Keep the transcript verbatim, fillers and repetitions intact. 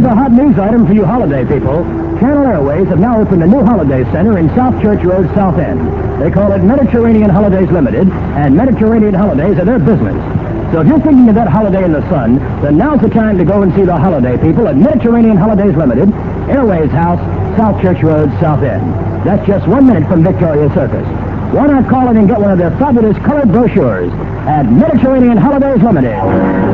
a hot news item for you holiday people. Channel Airways have now opened a new holiday center in South Church Road, South End. They call it Mediterranean Holidays Limited, and Mediterranean holidays are their business. So if you're thinking of that holiday in the sun, then now's the time to go and see the holiday people at Mediterranean Holidays Limited, Airways House, South Church Road, South End. That's just one minute from Victoria Circus. Why not call in and get one of their fabulous colored brochures at Mediterranean Holidays Limited?